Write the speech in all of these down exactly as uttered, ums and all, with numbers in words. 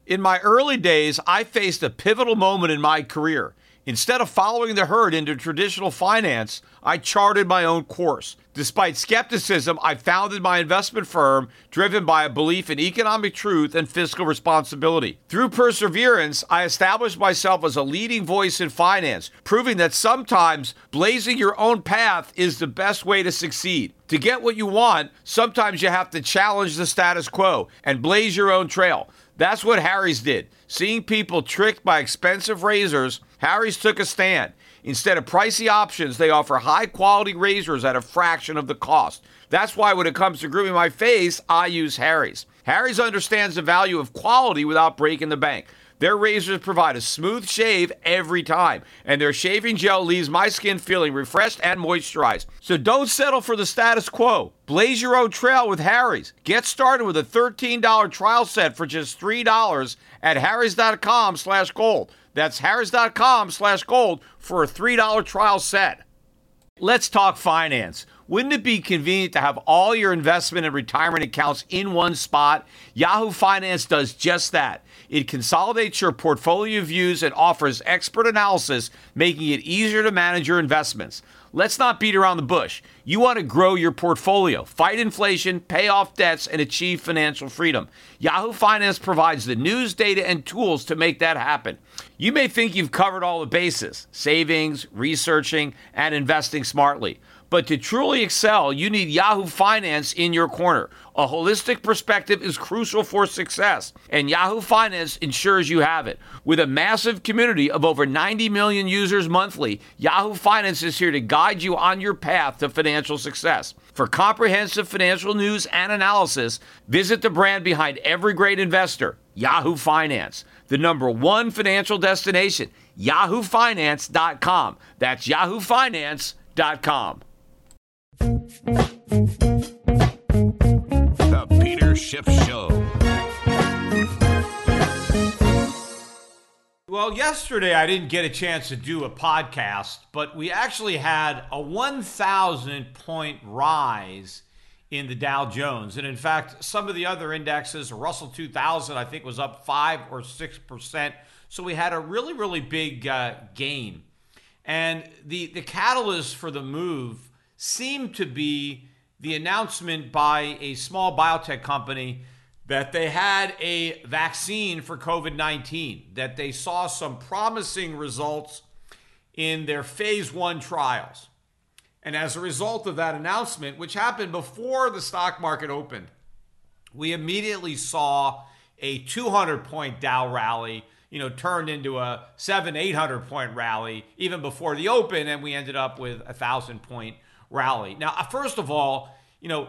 In my early days, I faced a pivotal moment in my career. Instead of following the herd into traditional finance, I charted my own course. Despite skepticism, I founded my investment firm driven by a belief in economic truth and fiscal responsibility. Through perseverance, I established myself as a leading voice in finance, proving that sometimes blazing your own path is the best way to succeed. To get what you want, sometimes you have to challenge the status quo and blaze your own trail. That's what Harry's did. Seeing people tricked by expensive razors, Harry's took a stand. Instead of pricey options, they offer high-quality razors at a fraction of the cost. That's why when it comes to grooming my face, I use Harry's. Harry's understands the value of quality without breaking the bank. Their razors provide a smooth shave every time, and their shaving gel leaves my skin feeling refreshed and moisturized. So don't settle for the status quo. Blaze your own trail with Harry's. Get started with a thirteen dollars trial set for just three dollars at harrys.com slash gold. That's harrys.com slash gold for a three dollars trial set. Let's talk finance. Wouldn't it be convenient to have all your investment and retirement accounts in one spot? Yahoo Finance does just that. It consolidates your portfolio views and offers expert analysis, making it easier to manage your investments. Let's not beat around the bush. You want to grow your portfolio, fight inflation, pay off debts, and achieve financial freedom. Yahoo Finance provides the news, data, and tools to make that happen. You may think you've covered all the bases, savings, researching, and investing smartly. But to truly excel, you need Yahoo Finance in your corner. A holistic perspective is crucial for success, and Yahoo Finance ensures you have it. With a massive community of over ninety million users monthly, Yahoo Finance is here to guide you on your path to financial success. For comprehensive financial news and analysis, visit the brand behind every great investor, Yahoo Finance, the number one financial destination, yahoo finance dot com. That's yahoo finance dot com. The Peter Schiff Show. Well, yesterday I didn't get a chance to do a podcast, but we actually had a one thousand point rise in the Dow Jones. And in fact, some of the other indexes, Russell two thousand, I think was up five or six percent. So we had a really, really big uh, gain. And the, the catalyst for the move seemed to be the announcement by a small biotech company that they had a vaccine for covid nineteen, that they saw some promising results in their phase one trials. And as a result of that announcement, which happened before the stock market opened, we immediately saw a two hundred point Dow rally, you know, turned into a seven, eight hundred point rally even before the open, and we ended up with a thousand point rally. Now, first of all, you know,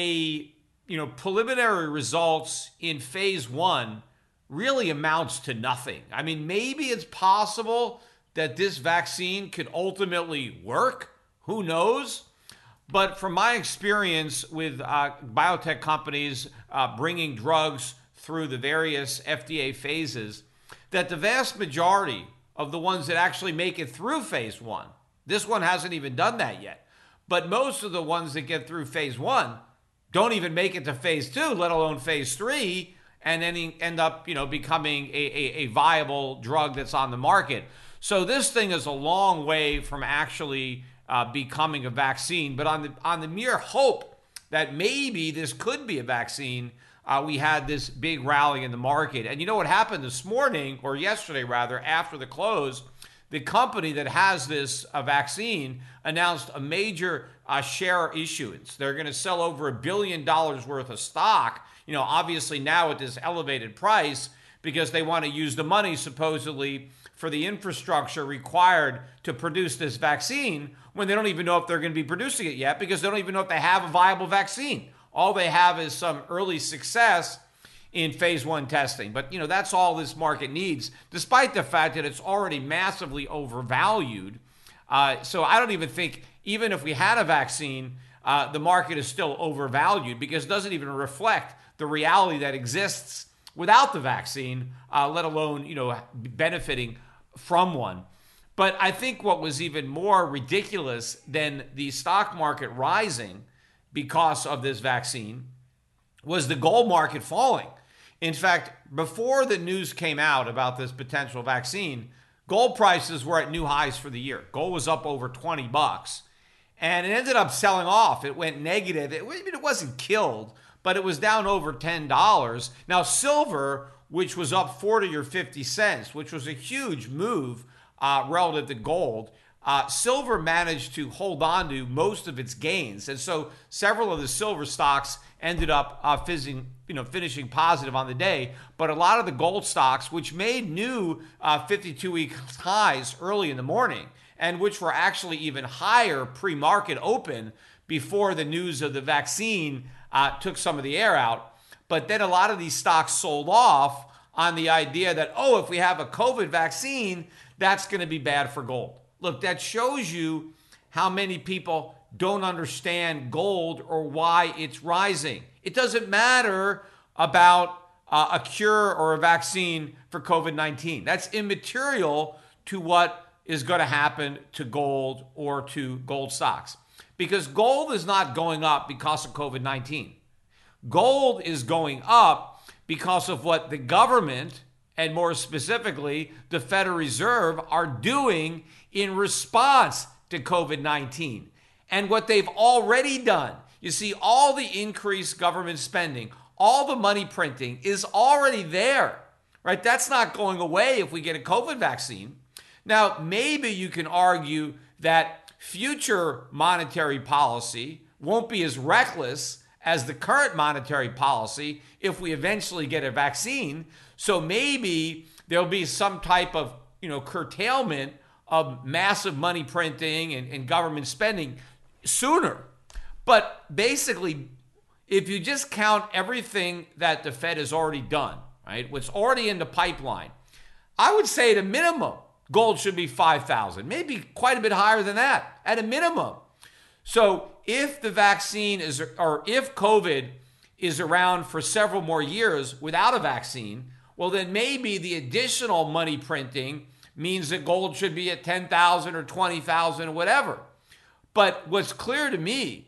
a you know preliminary results in phase one really amounts to nothing. I mean, maybe it's possible that this vaccine could ultimately work. Who knows? But from my experience with uh, biotech companies uh, bringing drugs through the various F D A phases, that the vast majority of the ones that actually make it through phase one, this one hasn't even done that yet, but most of the ones that get through phase one don't even make it to phase two, let alone phase three, and then end up, you know, becoming a, a, a viable drug that's on the market. So this thing is a long way from actually uh, becoming a vaccine. But on the on the mere hope that maybe this could be a vaccine, uh, we had this big rally in the market. And you know what happened this morning, or yesterday rather, after the close? The company that has this uh, vaccine announced a major uh, share issuance. They're going to sell over a billion dollars worth of stock, you know, obviously now at this elevated price, because they want to use the money supposedly for the infrastructure required to produce this vaccine, when they don't even know if they're going to be producing it yet, because they don't even know if they have a viable vaccine. All they have is some early success in phase one testing. But, you know, that's all this market needs, despite the fact that it's already massively overvalued. Uh, so I don't even think, even if we had a vaccine, uh, the market is still overvalued, because it doesn't even reflect the reality that exists without the vaccine, uh, let alone, you know, benefiting from one. But I think what was even more ridiculous than the stock market rising because of this vaccine was the gold market falling. In fact, before the news came out about this potential vaccine, gold prices were at new highs for the year. Gold was up over twenty bucks, and it ended up selling off. It went negative. It, I mean, it wasn't killed, but it was down over ten dollars. Now, silver, which was up forty or fifty cents, which was a huge move uh, relative to gold, uh, silver managed to hold on to most of its gains. And so several of the silver stocks ended up uh, fizzing, you know, finishing positive on the day. But a lot of the gold stocks, which made new uh, fifty-two-week highs early in the morning, and which were actually even higher pre-market open before the news of the vaccine uh, took some of the air out. But then a lot of these stocks sold off on the idea that, oh, if we have a COVID vaccine, that's going to be bad for gold. Look, that shows you how many people don't understand gold or why it's rising. It doesn't matter about uh, a cure or a vaccine for COVID nineteen. That's immaterial to what is going to happen to gold or to gold stocks, because gold is not going up because of COVID nineteen. Gold is going up because of what the government, and more specifically, the Federal Reserve, are doing in response to COVID nineteen and what they've already done. You see, all the increased government spending, all the money printing is already there, right? That's not going away if we get a COVID vaccine. Now, maybe you can argue that future monetary policy won't be as reckless as the current monetary policy if we eventually get a vaccine. So maybe there'll be some type of, you know, curtailment of massive money printing and, and government spending sooner. But basically, if you just count everything that the Fed has already done, right, what's already in the pipeline, I would say at a minimum, gold should be five thousand, maybe quite a bit higher than that, at a minimum. So if the vaccine is, or if COVID is around for several more years without a vaccine, well, then maybe the additional money printing means that gold should be at ten thousand or twenty thousand or whatever. But what's clear to me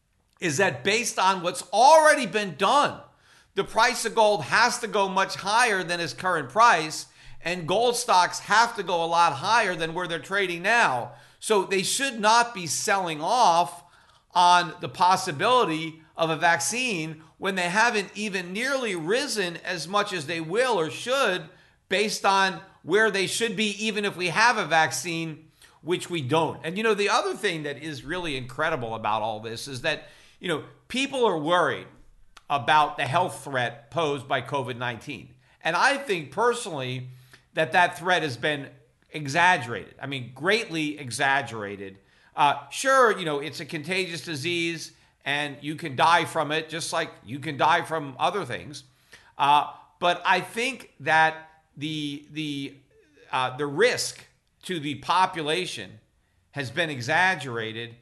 is that based on what's already been done, the price of gold has to go much higher than its current price, and gold stocks have to go a lot higher than where they're trading now. So they should not be selling off on the possibility of a vaccine when they haven't even nearly risen as much as they will or should, based on where they should be even if we have a vaccine, which we don't. And you know, the other thing that is really incredible about all this is that, you know, people are worried about the health threat posed by COVID nineteen. And I think personally that that threat has been exaggerated. I mean, greatly exaggerated. Uh, sure, you know, it's a contagious disease and you can die from it just like you can die from other things. Uh, but I think that the, the, uh, the risk to the population has been exaggerated,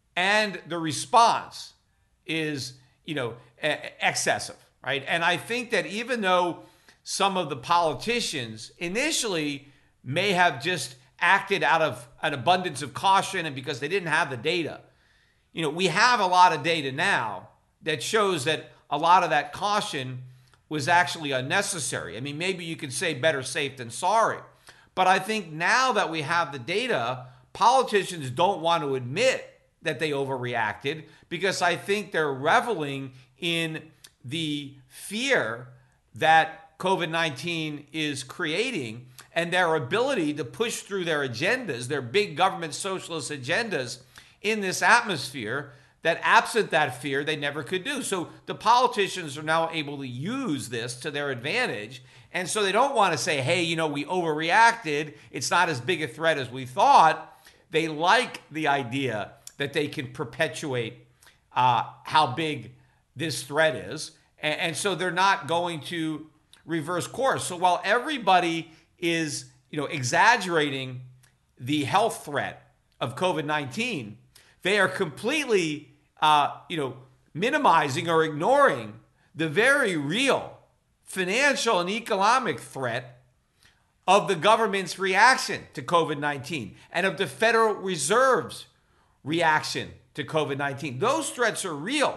and the response is, you know, excessive, right? And I think that even though some of the politicians initially may have just acted out of an abundance of caution and because they didn't have the data, you know, we have a lot of data now that shows that a lot of that caution was actually unnecessary. I mean, maybe you could say better safe than sorry. But I think now that we have the data, politicians don't want to admit that they overreacted, because I think they're reveling in the fear that COVID nineteen is creating, and their ability to push through their agendas, their big government socialist agendas, in this atmosphere that, absent that fear, they never could do. So the politicians are now able to use this to their advantage. And so they don't want to say, hey, you know, we overreacted. It's not as big a threat as we thought. They like the idea that they can perpetuate uh, how big this threat is. And, and so they're not going to reverse course. So while everybody is, you know, exaggerating the health threat of COVID nineteen, they are completely, uh, you know, minimizing or ignoring the very real financial and economic threat of the government's reaction to COVID nineteen and of the Federal Reserve's reaction to COVID nineteen. Those threats are real.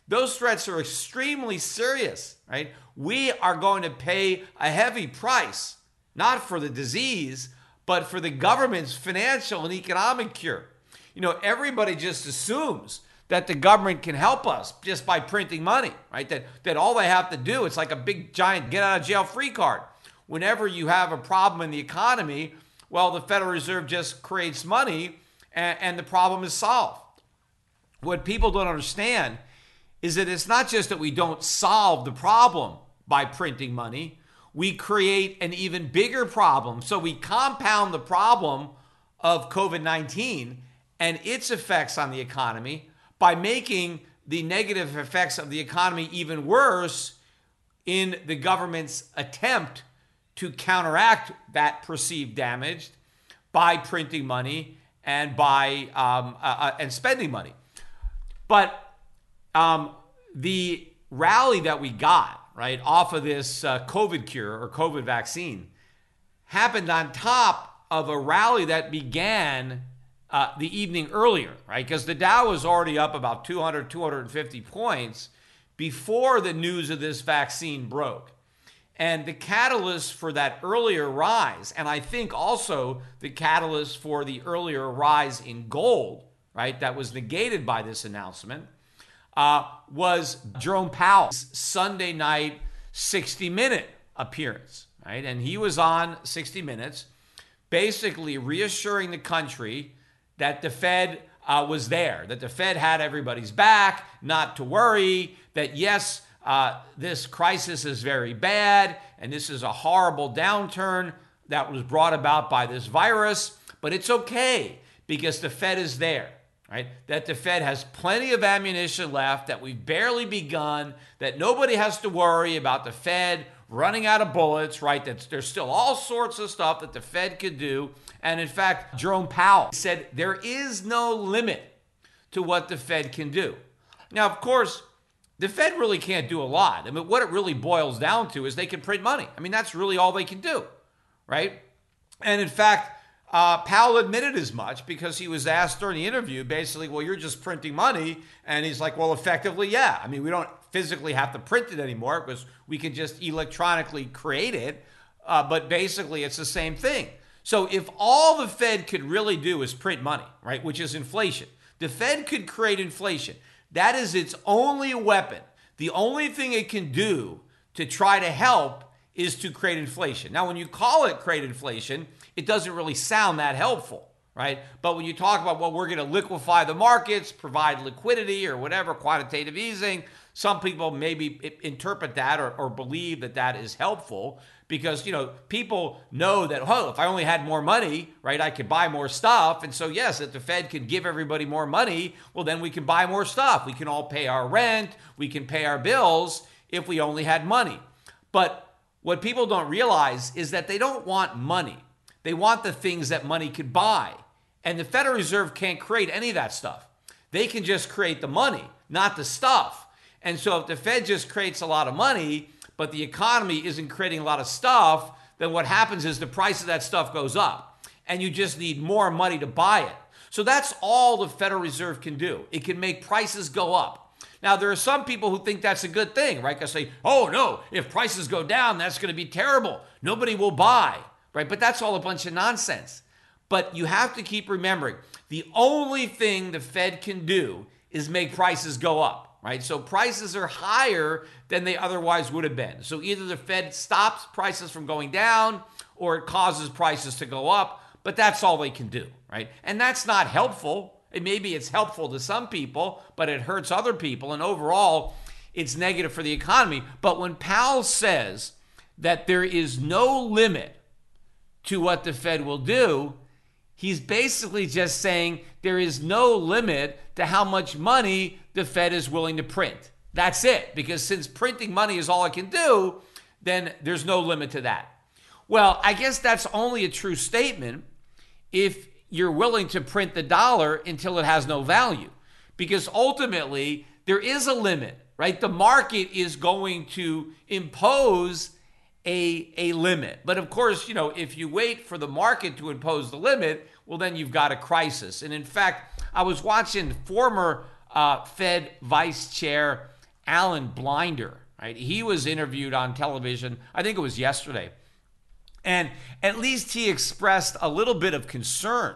Those threats are extremely serious, right? We are going to pay a heavy price, not for the disease, but for the government's financial and economic cure. You know, everybody just assumes that the government can help us just by printing money, right? That, that all they have to do, it's like a big giant get out of jail free card. Whenever you have a problem in the economy, well, the Federal Reserve just creates money and, and the problem is solved. What people don't understand is that it's not just that we don't solve the problem by printing money, we create an even bigger problem. So we compound the problem of COVID nineteen and its effects on the economy by making the negative effects of the economy even worse in the government's attempt to counteract that perceived damage by printing money and by um, uh, and spending money. But um, the rally that we got, right, off of this uh, COVID cure or COVID vaccine happened on top of a rally that began uh, the evening earlier, right? Because the Dow was already up about two hundred, two hundred fifty points before the news of this vaccine broke. And the catalyst for that earlier rise, and I think also the catalyst for the earlier rise in gold, right, that was negated by this announcement, uh, was Jerome Powell's Sunday night sixty minute appearance, right? And he was on sixty minutes, basically reassuring the country that the Fed uh, was there, that the Fed had everybody's back, not to worry, that yes, uh, this crisis is very bad, and this is a horrible downturn that was brought about by this virus, but it's okay because the Fed is there. Right? That the Fed has plenty of ammunition left, that we've barely begun, that nobody has to worry about the Fed running out of bullets, right? That there's still all sorts of stuff that the Fed could do. And in fact, Jerome Powell said there is no limit to what the Fed can do. Now, of course, the Fed really can't do a lot. I mean, what it really boils down to is they can print money. I mean, that's really all they can do, right? And in fact, Uh, Powell admitted as much because he was asked during the interview, basically, well, you're just printing money. And he's like, well, effectively, yeah. I mean, we don't physically have to print it anymore because we can just electronically create it. Uh, but basically, it's the same thing. So if all the Fed could really do is print money, right, which is inflation, the Fed could create inflation. That is its only weapon. The only thing it can do to try to help is to create inflation. Now, when you call it create inflation, it doesn't really sound that helpful, right? But when you talk about, well, we're going to liquefy the markets, provide liquidity or whatever, quantitative easing, some people maybe interpret that or, or believe that that is helpful because, you know, people know that, oh, if I only had more money, right, I could buy more stuff. And so, yes, if the Fed can give everybody more money, well, then we can buy more stuff. We can all pay our rent. We can pay our bills if we only had money. But what people don't realize is that they don't want money. They want the things that money could buy. And the Federal Reserve can't create any of that stuff. They can just create the money, not the stuff. And so if the Fed just creates a lot of money, but the economy isn't creating a lot of stuff, then what happens is the price of that stuff goes up. And you just need more money to buy it. So that's all the Federal Reserve can do. It can make prices go up. Now, there are some people who think that's a good thing, right? Because say, oh, no, if prices go down, that's going to be terrible. Nobody will buy, right? But that's all a bunch of nonsense. But you have to keep remembering, the only thing the Fed can do is make prices go up, right? So prices are higher than they otherwise would have been. So either the Fed stops prices from going down or it causes prices to go up, but that's all they can do, right? And that's not helpful. And maybe it's helpful to some people, but it hurts other people. And overall, it's negative for the economy. But when Powell says that there is no limit to what the Fed will do, he's basically just saying there is no limit to how much money the Fed is willing to print. That's it. Because since printing money is all it can do, then there's no limit to that. Well, I guess that's only a true statement if you're willing to print the dollar until it has no value. Because ultimately, there is a limit, right? The market is going to impose a, a limit. But of course, you know, if you wait for the market to impose the limit, well, then you've got a crisis. And in fact, I was watching former uh, Fed Vice Chair Alan Blinder, right? He was interviewed on television, I think it was yesterday. And at least he expressed a little bit of concern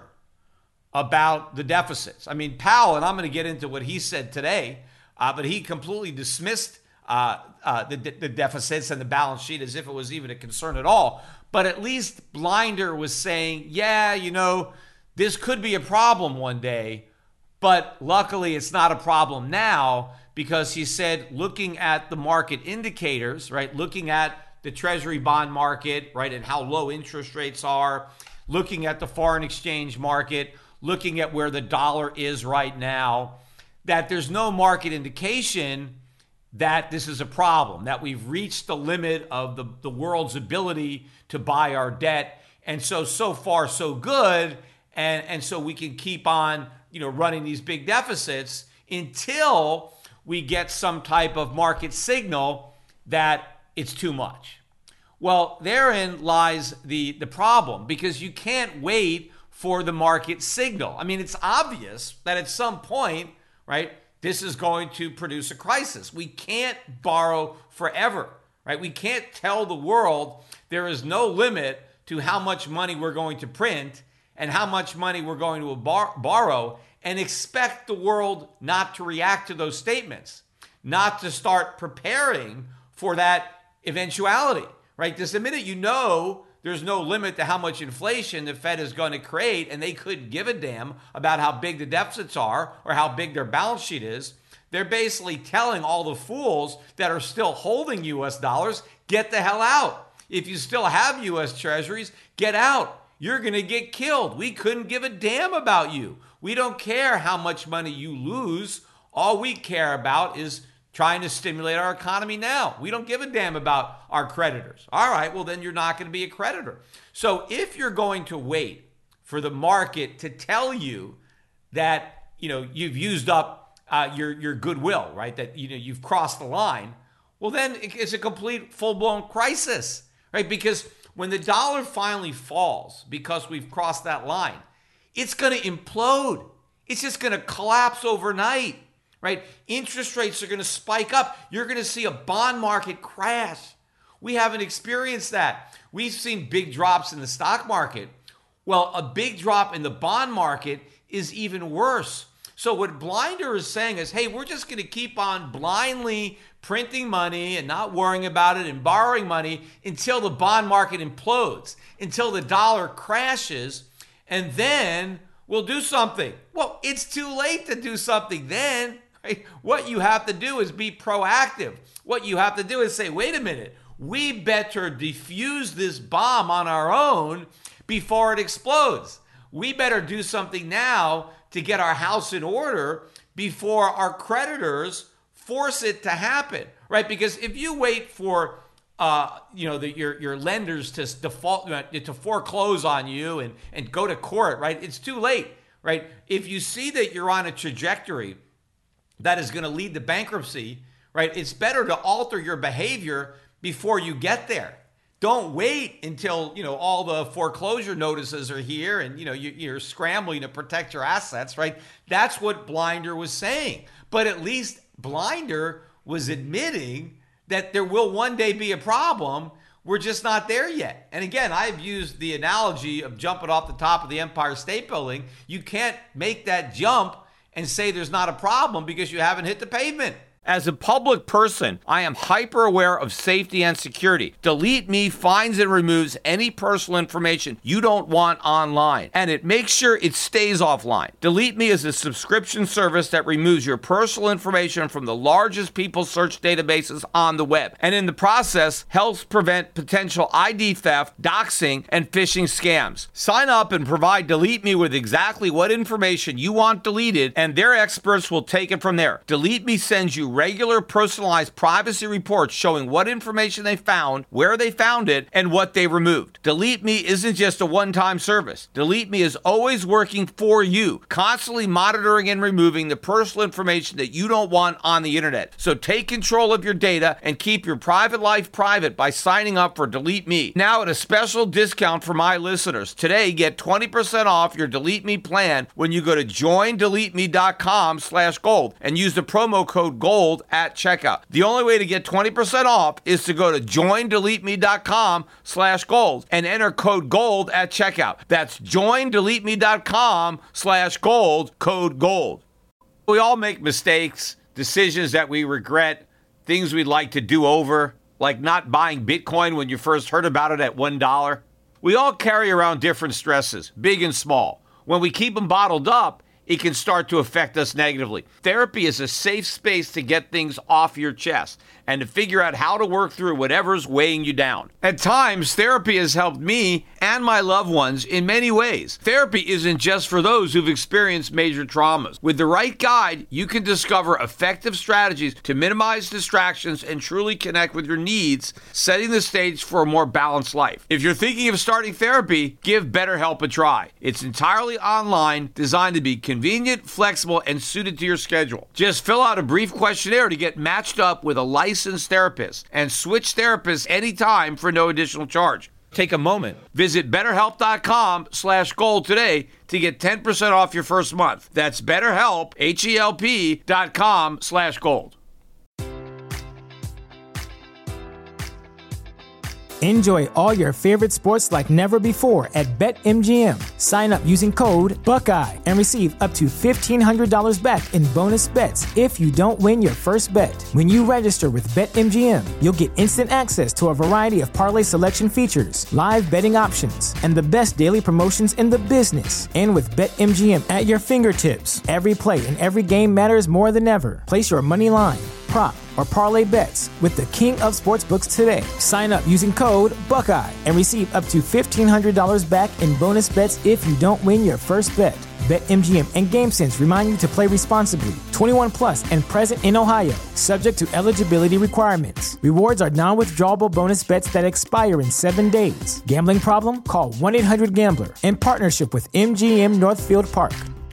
about the deficits. I mean, Powell, and I'm going to get into what he said today, uh, but he completely dismissed uh, uh, the, the deficits and the balance sheet as if it was even a concern at all. But at least Blinder was saying, yeah, you know, this could be a problem one day, but luckily it's not a problem now, because he said, looking at the market indicators, right, looking at the Treasury bond market, right, and how low interest rates are, looking at the foreign exchange market, looking at where the dollar is right now, that there's no market indication that this is a problem, that we've reached the limit of the, the world's ability to buy our debt. And so, so far, so good. And, and so we can keep on, you know, running these big deficits until we get some type of market signal that it's too much. Well, therein lies the, the problem, because you can't wait for the market signal. I mean, it's obvious that at some point, right, this is going to produce a crisis. We can't borrow forever, right? We can't tell the world there is no limit to how much money we're going to print and how much money we're going to bar- borrow and expect the world not to react to those statements, not to start preparing for that eventuality, right? Because the minute you know there's no limit to how much inflation the Fed is going to create, and they couldn't give a damn about how big the deficits are or how big their balance sheet is, they're basically telling all the fools that are still holding U S dollars, get the hell out. If you still have U S treasuries, get out. You're going to get killed. We couldn't give a damn about you. We don't care how much money you lose. All we care about is trying to stimulate our economy now. We don't give a damn about our creditors. All right, well, then you're not going to be a creditor. So if you're going to wait for the market to tell you that, you know, you've used up uh, your, your goodwill, right, that, you know, you've crossed the line, well, then it's a complete full-blown crisis, right? Because when the dollar finally falls because we've crossed that line, it's going to implode. It's just going to collapse overnight. Right? Interest rates are going to spike up. You're going to see a bond market crash. We haven't experienced that. We've seen big drops in the stock market. Well, a big drop in the bond market is even worse. So what Blinder is saying is, hey, we're just going to keep on blindly printing money and not worrying about it and borrowing money until the bond market implodes, until the dollar crashes, and then we'll do something. Well, it's too late to do something then. Right? What you have to do is be proactive. What you have to do is say, wait a minute, we better defuse this bomb on our own before it explodes. We better do something now to get our house in order before our creditors force it to happen, right? Because if you wait for uh, you know, the, your your lenders to default, to foreclose on you and, and go to court, right? It's too late, right? If you see that you're on a trajectory that is going to lead to bankruptcy, right? It's better to alter your behavior before you get there. Don't wait until, you know, all the foreclosure notices are here and, you know, you, you're scrambling to protect your assets, right? That's what Blinder was saying. But at least Blinder was admitting that there will one day be a problem. We're just not there yet. And again, I've used the analogy of jumping off the top of the Empire State Building. You can't make that jump and say there's not a problem because you haven't hit the pavement. As a public person, I am hyper aware of safety and security. Delete Me finds and removes any personal information you don't want online, and it makes sure it stays offline. Delete Me is a subscription service that removes your personal information from the largest people search databases on the web, and in the process helps prevent potential I D theft, doxing, and phishing scams. Sign up and provide Delete Me with exactly what information you want deleted, and their experts will take it from there. Delete Me sends you regular personalized privacy reports showing what information they found, where they found it, and what they removed. Delete Me isn't just a one-time service. Delete Me is always working for you, constantly monitoring and removing the personal information that you don't want on the internet. So take control of your data and keep your private life private by signing up for Delete Me. Now at a special discount for my listeners. Today, get twenty percent off your Delete Me plan when you go to join delete me dot com slash gold and use the promo code GOLD GOLD at checkout. The only way to get twenty percent off is to go to joindeleteme.com slash gold and enter code GOLD at checkout. That's joindeleteme.com slash gold, code GOLD. We all make mistakes, decisions that we regret, things we'd like to do over, like not buying Bitcoin when you first heard about it at one dollar. We all carry around different stresses, big and small. When we keep them bottled up, it can start to affect us negatively. Therapy is a safe space to get things off your chest and to figure out how to work through whatever's weighing you down. At times, therapy has helped me and my loved ones in many ways. Therapy isn't just for those who've experienced major traumas. With the right guide, you can discover effective strategies to minimize distractions and truly connect with your needs, setting the stage for a more balanced life. If you're thinking of starting therapy, give BetterHelp a try. It's entirely online, designed to be convenient, flexible, and suited to your schedule. Just fill out a brief questionnaire to get matched up with a licensed therapist and switch therapists anytime for no additional charge. Take a moment. Visit betterhelp.com slash gold today to get ten percent off your first month. That's betterhelp, H-E-L-P dot com slash gold. Enjoy all your favorite sports like never before at BetMGM. Sign up using code Buckeye and receive up to fifteen hundred dollars back in bonus bets if you don't win your first bet. When you register with BetMGM, you'll get instant access to a variety of parlay selection features, live betting options, and the best daily promotions in the business. And with BetMGM at your fingertips, every play and every game matters more than ever. Place your money line, prop, or parlay bets with the king of sportsbooks today. Sign up using code Buckeye and receive up to fifteen hundred dollars back in bonus bets if you don't win your first bet. BetMGM and GameSense remind you to play responsibly. twenty-one plus and present in Ohio, subject to eligibility requirements. Rewards are non-withdrawable bonus bets that expire in seven days. Gambling problem? Call one eight hundred gambler in partnership with M G M Northfield Park.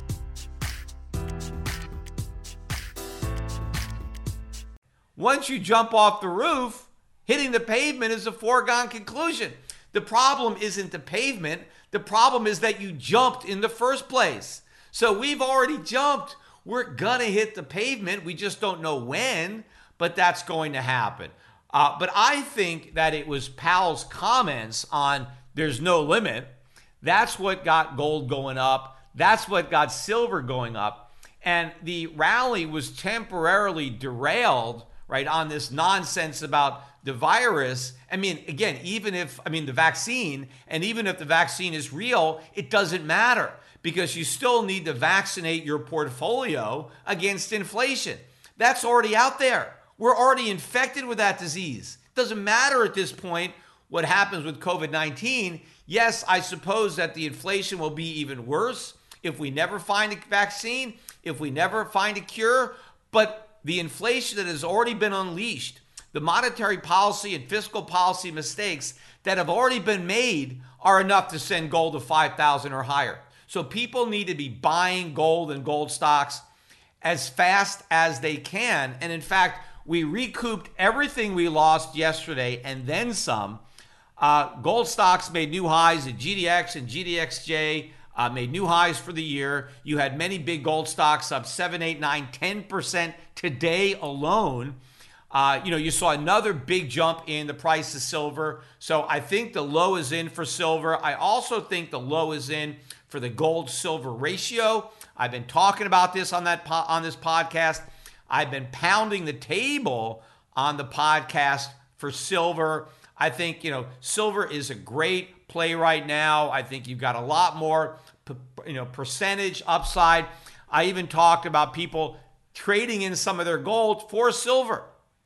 Once you jump off the roof, hitting the pavement is a foregone conclusion. The problem isn't the pavement. The problem is that you jumped in the first place. So we've already jumped. We're going to hit the pavement. We just don't know when, but that's going to happen. Uh, but I think that it was Powell's comments on there's no limit. That's what got gold going up. That's what got silver going up. And the rally was temporarily derailed, right, on this nonsense about the virus. I mean, again, even if, I mean, the vaccine, and even if the vaccine is real, it doesn't matter because you still need to vaccinate your portfolio against inflation. That's already out there. We're already infected with that disease. It doesn't matter at this point what happens with covid nineteen. Yes, I suppose that the inflation will be even worse if we never find a vaccine, if we never find a cure, but the inflation that has already been unleashed, the monetary policy and fiscal policy mistakes that have already been made are enough to send gold to five thousand or higher. So people need to be buying gold and gold stocks as fast as they can. And in fact, we recouped everything we lost yesterday and then some. Uh, gold stocks made new highs at G D X and G D X J. Uh, made new highs for the year. You had many big gold stocks up seven, eight, nine, ten percent today alone. Uh, you know, you saw another big jump in the price of silver. So I think the low is in for silver. I also think the low is in for the gold-silver ratio. I've been talking about this on that po- on this podcast. I've been pounding the table on the podcast for silver. I think, you know, silver is a great play right now. I think you've got a lot more, you know, percentage upside. I even talked about people trading in some of their gold for silver,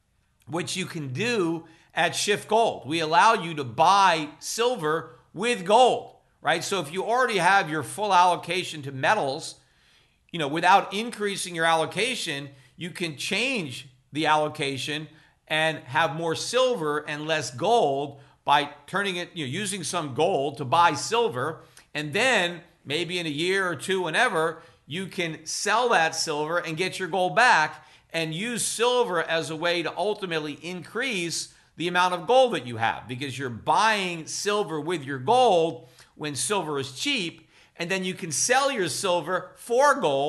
which you can do at Shift Gold. We allow you to buy silver with gold, right? So if you already have your full allocation to metals, you know, without increasing your allocation, you can change the allocation and have more silver and less gold by turning it, you know, using some gold to buy silver. And then maybe in a year or two, whenever, you can sell that silver and get your gold back and use silver as a way to ultimately increase the amount of gold that you have, because you're buying silver with your gold when silver is cheap, and then you can sell your silver for gold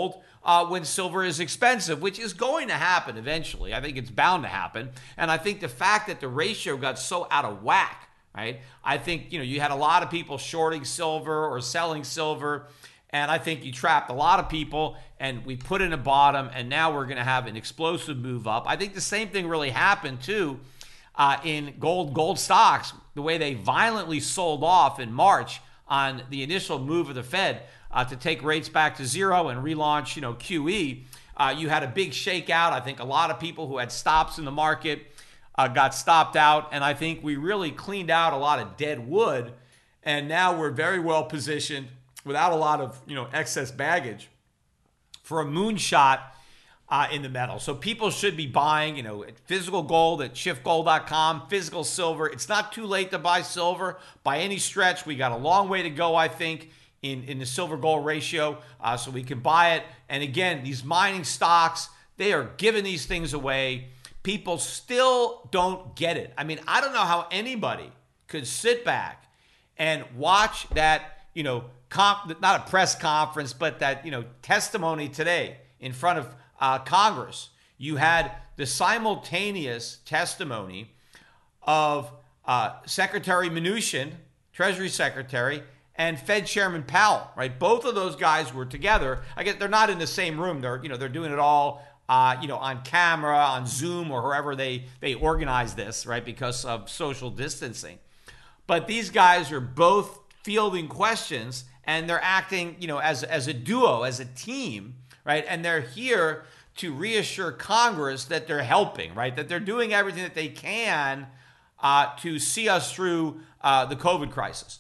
uh, when silver is expensive, which is going to happen eventually. I think it's bound to happen. And I think the fact that the ratio got so out of whack, right? I think, you know, you had a lot of people shorting silver or selling silver, and I think you trapped a lot of people, and we put in a bottom, and now we're going to have an explosive move up. I think the same thing really happened too uh, in gold, gold stocks, the way they violently sold off in March on the initial move of the Fed uh, to take rates back to zero and relaunch, you know, Q E. Uh, you had a big shakeout. I think a lot of people who had stops in the market uh, got stopped out, and I think we really cleaned out a lot of dead wood, and now we're very well positioned without a lot of, you know, excess baggage for a moonshot uh, in the metal. So people should be buying, you know, physical gold at shift gold dot com, physical silver. It's not too late to buy silver by any stretch. We got a long way to go, I think, in, in the silver gold ratio, uh, so we can buy it. And again, these mining stocks, they are giving these things away. People still don't get it. I mean, I don't know how anybody could sit back and watch that, you know, comp, not a press conference, but that, you know, testimony today in front of uh, Congress. You had the simultaneous testimony of uh, Secretary Mnuchin, Treasury Secretary, and Fed Chairman Powell, right? Both of those guys were together. I guess they're not in the same room. They're, you know, they're doing it all, uh, you know, on camera, on Zoom, or wherever they, they organize this, right? Because of social distancing. But these guys are both fielding questions, and they're acting, you know, as, as a duo, as a team, right? And they're here to reassure Congress that they're helping, right? That they're doing everything that they can uh, to see us through uh, the COVID crisis.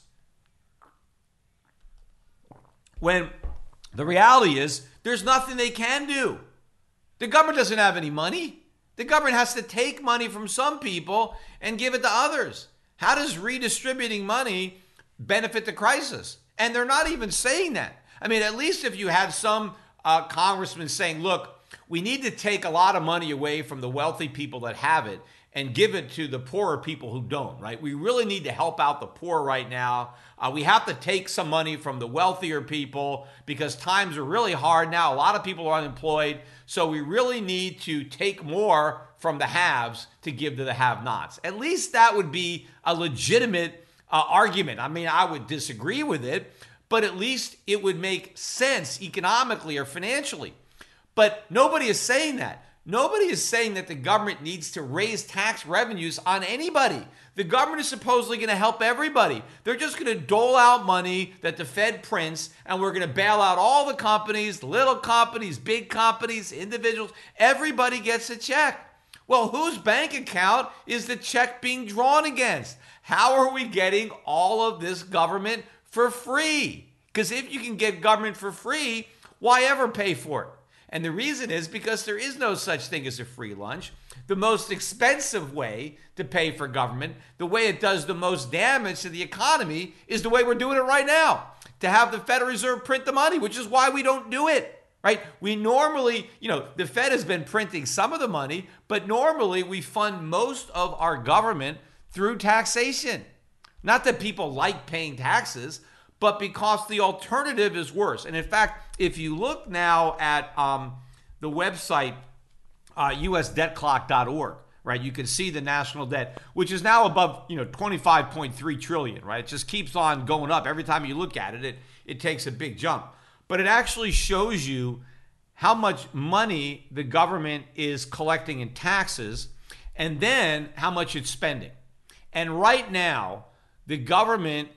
When the reality is there's nothing they can do. The government doesn't have any money. The government has to take money from some people and give it to others. How does redistributing money benefit the crisis? And they're not even saying that. I mean, at least if you had some uh, congressman saying, look, we need to take a lot of money away from the wealthy people that have it and give it to the poorer people who don't, right? We really need to help out the poor right now. Uh, we have to take some money from the wealthier people because times are really hard now. A lot of people are unemployed. So we really need to take more from the haves to give to the have-nots. At least that would be a legitimate uh, argument. I mean, I would disagree with it, but at least it would make sense economically or financially. But nobody is saying that. Nobody is saying that the government needs to raise tax revenues on anybody. The government is supposedly going to help everybody. They're just going to dole out money that the Fed prints, and we're going to bail out all the companies, little companies, big companies, individuals. Everybody gets a check. Well, whose bank account is the check being drawn against? How are we getting all of this government for free? Because if you can get government for free, why ever pay for it? And the reason is because there is no such thing as a free lunch. The most expensive way to pay for government, the way it does the most damage to the economy, is the way we're doing it right now, to have the Federal Reserve print the money, which is why we don't do it, right? We normally, you know, the Fed has been printing some of the money, but normally we fund most of our government through taxation. Not that people like paying taxes, but because the alternative is worse. And in fact, if you look now at um, the website, uh, U S debt clock dot org, right, you can see the national debt, which is now above, you know, twenty-five point three trillion, right? It just keeps on going up. Every time you look at it, it, it takes a big jump. But it actually shows you how much money the government is collecting in taxes and then how much it's spending. And right now, the government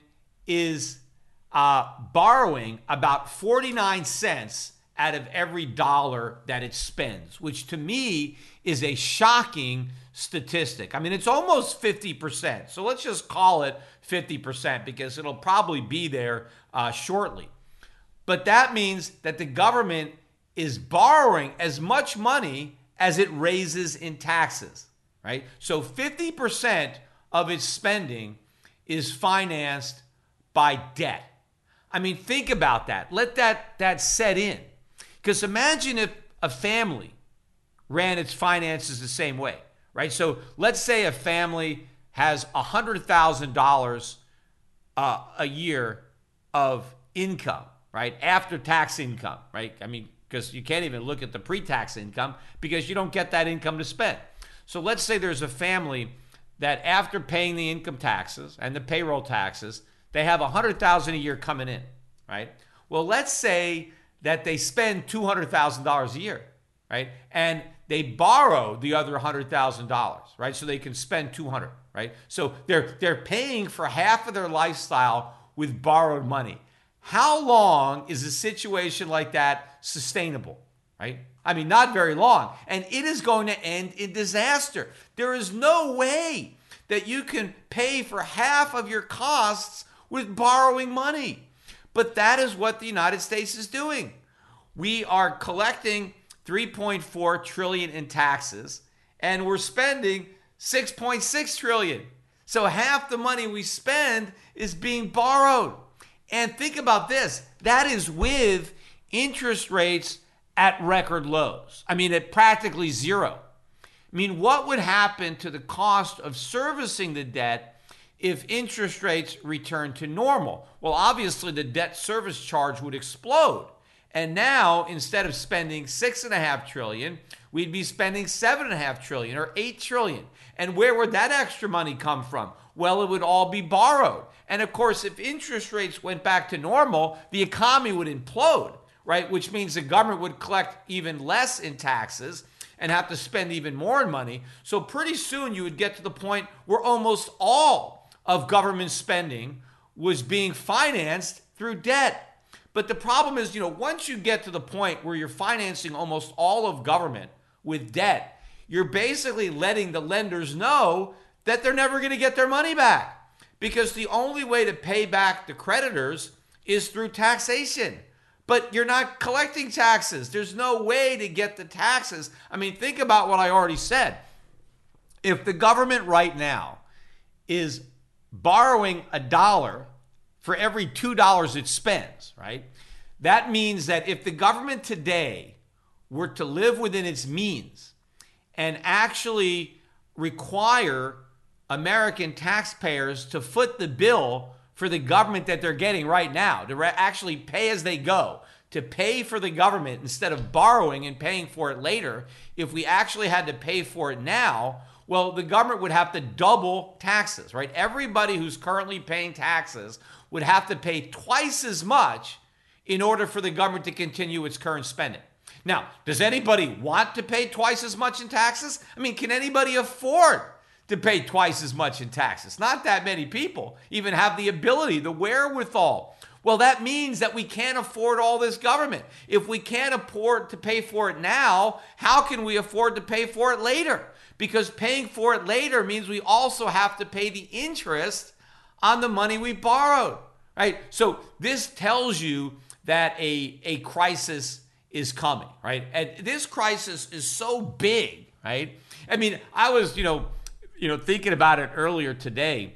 is Uh, borrowing about forty-nine cents out of every dollar that it spends, which to me is a shocking statistic. I mean, it's almost fifty percent. So let's just call it fifty percent because it'll probably be there uh, shortly. But that means that the government is borrowing as much money as it raises in taxes, right? So fifty percent of its spending is financed by debt. I mean, think about that. Let that, that set in. Because imagine if a family ran its finances the same way, right? So let's say a family has one hundred thousand dollars uh, a year of income, right? After tax income, right? I mean, because you can't even look at the pre-tax income because you don't get that income to spend. So let's say there's a family that after paying the income taxes and the payroll taxes, they have one hundred thousand dollars a year coming in, right? Well, let's say that they spend two hundred thousand dollars a year, right? And they borrow the other one hundred thousand dollars, right? So they can spend two hundred thousand dollars, right? So they're they're paying for half of their lifestyle with borrowed money. How long is a situation like that sustainable, right? I mean, not very long. And it is going to end in disaster. There is no way that you can pay for half of your costs with borrowing money. But that is what the United States is doing. We are collecting three point four trillion dollars in taxes, and we're spending six point six trillion dollars. So half the money we spend is being borrowed. And think about this. That is with interest rates at record lows. I mean, at practically zero. I mean, what would happen to the cost of servicing the debt if interest rates return to normal? Well, obviously, the debt service charge would explode. And now, instead of spending six and a half trillion, we'd be spending seven and a half trillion or eight trillion. And where would that extra money come from? Well, it would all be borrowed. And of course, if interest rates went back to normal, the economy would implode, right? Which means the government would collect even less in taxes and have to spend even more in money. So pretty soon you would get to the point where almost all of government spending was being financed through debt. But the problem is, you know, once you get to the point where you're financing almost all of government with debt, you're basically letting the lenders know that they're never going to get their money back, because the only way to pay back the creditors is through taxation. But you're not collecting taxes. There's no way to get the taxes. I mean, think about what I already said. If the government right now is borrowing a dollar for every two dollars it spends, right? That means that if the government today were to live within its means and actually require American taxpayers to foot the bill for the government that they're getting right now, to re- actually pay as they go, to pay for the government instead of borrowing and paying for it later, if we actually had to pay for it now, well, the government would have to double taxes, right? Everybody who's currently paying taxes would have to pay twice as much in order for the government to continue its current spending. Now, does anybody want to pay twice as much in taxes? I mean, can anybody afford to pay twice as much in taxes? Not that many people even have the ability, the wherewithal. Well, that means that we can't afford all this government. If we can't afford to pay for it now, how can we afford to pay for it later? Because paying for it later means we also have to pay the interest on the money we borrowed, right? So this tells you that a, a crisis is coming, right? And this crisis is so big, right? I mean, I was, you know, you know, thinking about it earlier today,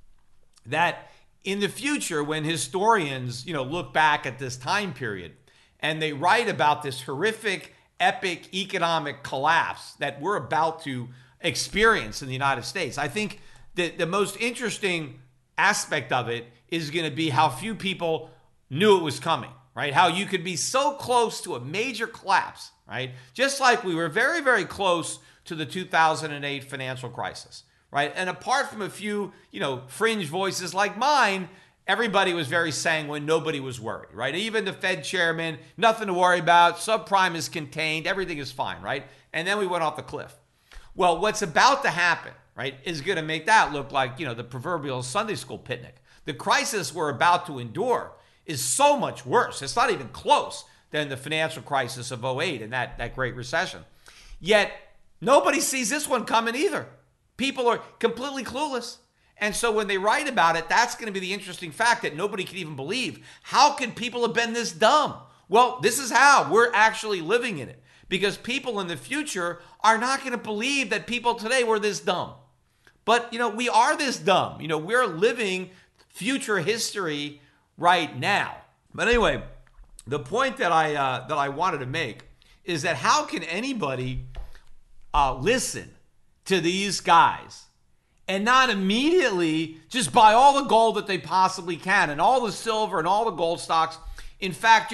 that in the future, when historians, you know, look back at this time period and they write about this horrific, epic economic collapse that we're about to experience in the United States, I think that the most interesting aspect of it is going to be how few people knew it was coming, right? How you could be so close to a major collapse, right? Just like we were very, very close to the two thousand eight financial crisis, right? And apart from a few, you know, fringe voices like mine, everybody was very sanguine. Nobody was worried, right? Even the Fed chairman, nothing to worry about. Subprime is contained. Everything is fine, right? And then we went off the cliff. Well, what's about to happen, right, is going to make that look like, you know, the proverbial Sunday school picnic. The crisis we're about to endure is so much worse. It's not even close than the financial crisis of oh eight and that, that great recession. Yet, nobody sees this one coming either. People are completely clueless. And so when they write about it, that's going to be the interesting fact that nobody can even believe. How could people have been this dumb? Well, this is how. We're actually living in it. Because people in the future are not going to believe that people today were this dumb. But, you know, we are this dumb. You know, we're living future history right now. But anyway, the point that I uh, that I wanted to make is that how can anybody uh, listen to these guys and not immediately just buy all the gold that they possibly can and all the silver and all the gold stocks? In fact, you know,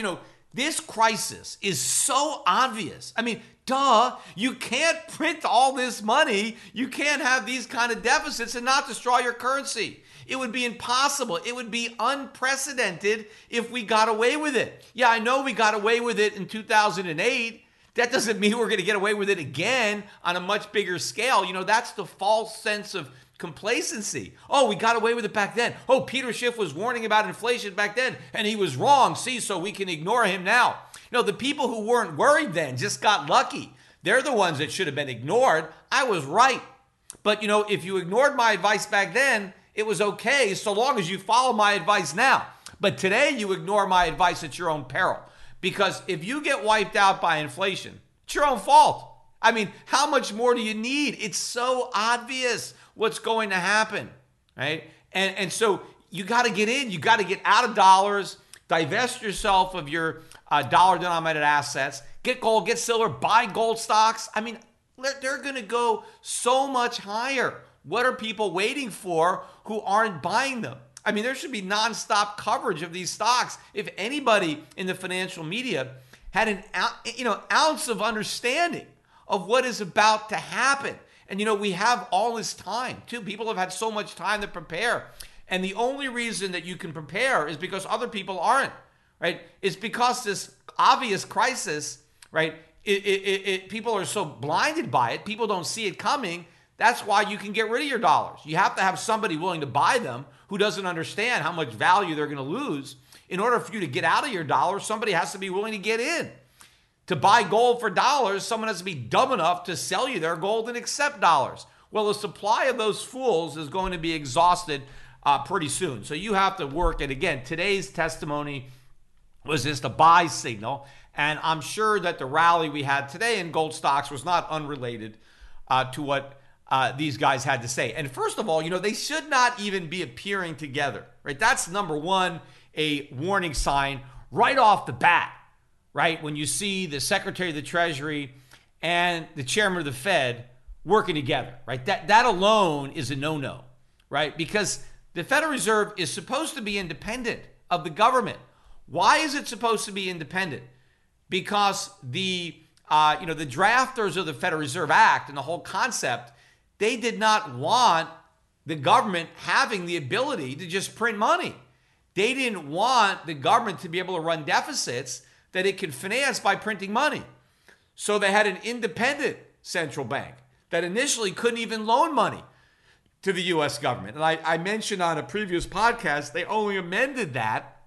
This crisis is so obvious. I mean, duh, you can't print all this money. You can't have these kind of deficits and not destroy your currency. It would be impossible. It would be unprecedented if we got away with it. Yeah, I know we got away with it in two thousand eight. That doesn't mean we're going to get away with it again on a much bigger scale. You know, that's the false sense of complacency. Oh, we got away with it back then. Oh, Peter Schiff was warning about inflation back then, and he was wrong. See, so we can ignore him now. No, the people who weren't worried then just got lucky. They're the ones that should have been ignored. I was right. But, you know, if you ignored my advice back then, it was okay so long as you follow my advice now. But today you ignore my advice at your own peril. Because if you get wiped out by inflation, it's your own fault. I mean, how much more do you need? It's so obvious what's going to happen, right? And, and so you got to get in. You got to get out of dollars, divest yourself of your uh, dollar-denominated assets, get gold, get silver, buy gold stocks. I mean, they're going to go so much higher. What are people waiting for who aren't buying them? I mean, there should be nonstop coverage of these stocks. If anybody in the financial media had an you know ounce of understanding of what is about to happen. And, you know, we have all this time, too. People have had so much time to prepare. And the only reason that you can prepare is because other people aren't, right? It's because this obvious crisis, right, it, it, it, it, people are so blinded by it. People don't see it coming. That's why you can get rid of your dollars. You have to have somebody willing to buy them who doesn't understand how much value they're going to lose. In order for you to get out of your dollars, somebody has to be willing to get in. To buy gold for dollars, someone has to be dumb enough to sell you their gold and accept dollars. Well, the supply of those fools is going to be exhausted uh, pretty soon. So you have to work it. Again, today's testimony was just a buy signal. And I'm sure that the rally we had today in gold stocks was not unrelated uh, to what Uh, these guys had to say. And first of all, you know, they should not even be appearing together, right? That's number one, a warning sign right off the bat, right? When you see the Secretary of the Treasury and the Chairman of the Fed working together, right? That, that alone is a no-no, right? Because the Federal Reserve is supposed to be independent of the government. Why is it supposed to be independent? Because the, uh, you know, the drafters of the Federal Reserve Act and the whole concept, they did not want the government having the ability to just print money. They didn't want the government to be able to run deficits that it could finance by printing money. So they had an independent central bank that initially couldn't even loan money to the U S government. And I, I mentioned on a previous podcast, they only amended that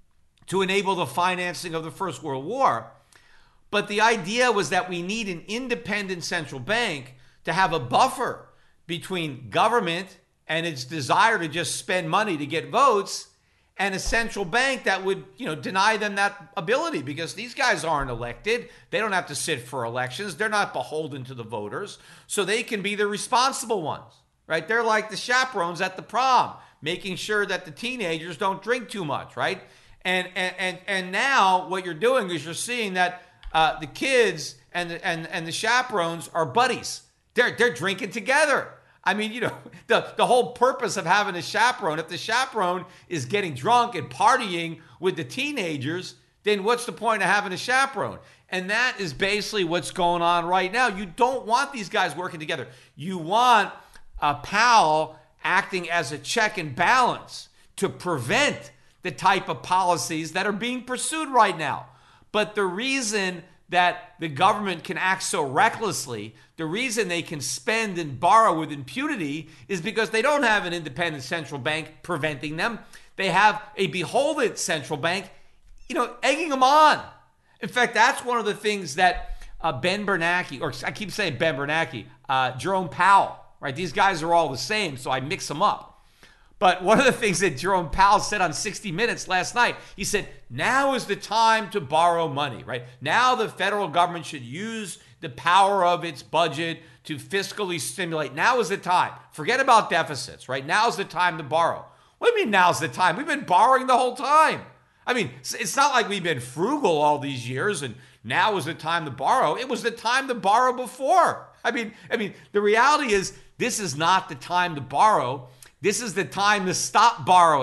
to enable the financing of the First World War. But the idea was that we need an independent central bank to have a buffer between government and its desire to just spend money to get votes and a central bank that would, you know, deny them that ability because these guys aren't elected. They don't have to sit for elections. They're not beholden to the voters. So they can be the responsible ones, right? They're like the chaperones at the prom, making sure that the teenagers don't drink too much, right? And and and, and now what you're doing is you're seeing that uh, the kids and the, and, and the chaperones are buddies. They're, they're drinking together. I mean, you know, the, the whole purpose of having a chaperone, if the chaperone is getting drunk and partying with the teenagers, then what's the point of having a chaperone? And that is basically what's going on right now. You don't want these guys working together. You want a Powell acting as a check and balance to prevent the type of policies that are being pursued right now. But the reason that the government can act so recklessly, the reason they can spend and borrow with impunity is because they don't have an independent central bank preventing them. They have a beholden central bank, you know, egging them on. In fact, that's one of the things that uh, Ben Bernanke, or I keep saying Ben Bernanke, uh, Jerome Powell, right? These guys are all the same, so I mix them up. But one of the things that Jerome Powell said on sixty minutes last night, he said, now is the time to borrow money, right? Now the federal government should use the power of its budget to fiscally stimulate. Now is the time. Forget about deficits, right? Now is the time to borrow. What do you mean now's the time? We've been borrowing the whole time. I mean, it's not like we've been frugal all these years and now is the time to borrow. It was the time to borrow before. I mean, I mean, the reality is this is not the time to borrow. This is the time to stop borrowing.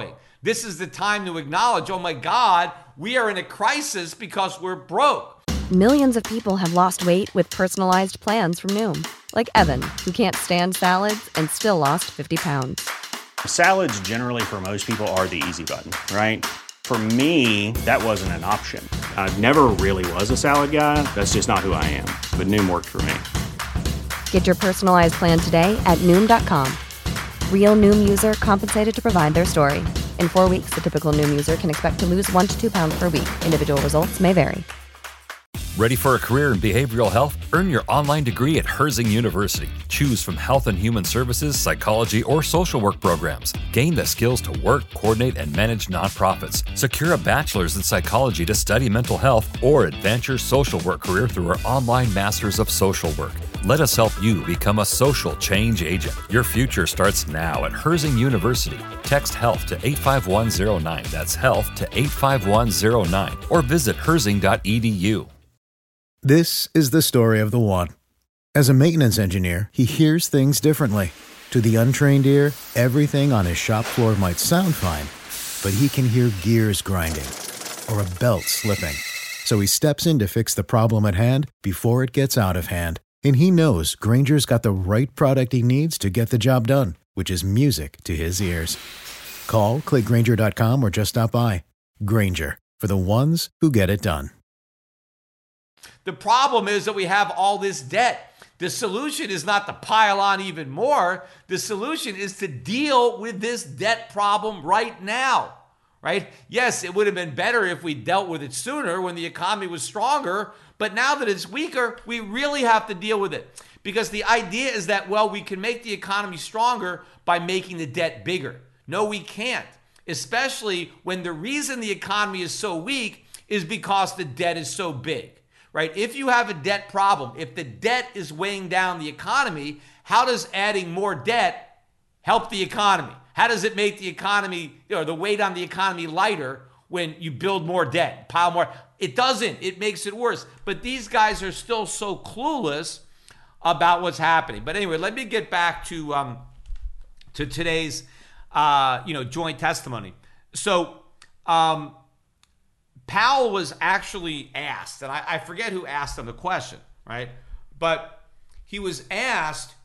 This is the time to acknowledge, oh my God, we are in a crisis because we're broke. Millions of people have lost weight with personalized plans from Noom. Like Evan, who can't stand salads and still lost fifty pounds. Salads generally for most people are the easy button, right? For me, that wasn't an option. I never really was a salad guy. That's just not who I am. But Noom worked for me. Get your personalized plan today at Noom dot com. Real Noom user compensated to provide their story. In four weeks, the typical Noom user can expect to lose one to two pounds per week. Individual results may vary. Ready for a career in behavioral health? Earn your online degree at Herzing University. Choose from health and human services, psychology, or social work programs. Gain the skills to work, coordinate, and manage nonprofits. Secure a bachelor's in psychology to study mental health, or advance your social work career through our online Masters of Social Work. Let us help you become a social change agent. Your future starts now at Herzing University. Text HEALTH to eight five one zero nine. That's HEALTH to eight five one zero nine. Or visit herzing dot e d u. This is the story of the one. As a maintenance engineer, he hears things differently. To the untrained ear, everything on his shop floor might sound fine, but he can hear gears grinding or a belt slipping. So he steps in to fix the problem at hand before it gets out of hand. And he knows Grainger's got the right product he needs to get the job done, which is music to his ears. Call, click Grainger dot com, or just stop by. Grainger, for the ones who get it done. The problem is that we have all this debt. The solution is not to pile on even more. The solution is to deal with this debt problem right now, right? Yes, it would have been better if we dealt with it sooner when the economy was stronger, but now that it's weaker, we really have to deal with it. Because the idea is that, well, we can make the economy stronger by making the debt bigger. No, we can't, especially when the reason the economy is so weak is because the debt is so big. Right? If you have a debt problem, if the debt is weighing down the economy, how does adding more debt help the economy? How does it make the economy, or the weight on the economy lighter when you build more debt, pile more? It doesn't. It makes it worse. But these guys are still so clueless about what's happening. But anyway, let me get back to um, to today's uh, you know joint testimony. So. Um, Powell was actually asked, and I, I forget who asked him the question, right? But he was asked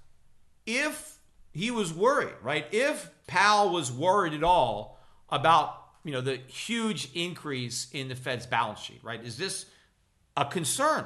if he was worried, right? If Powell was worried at all about, you know, the huge increase in the Fed's balance sheet, right? Is this a concern?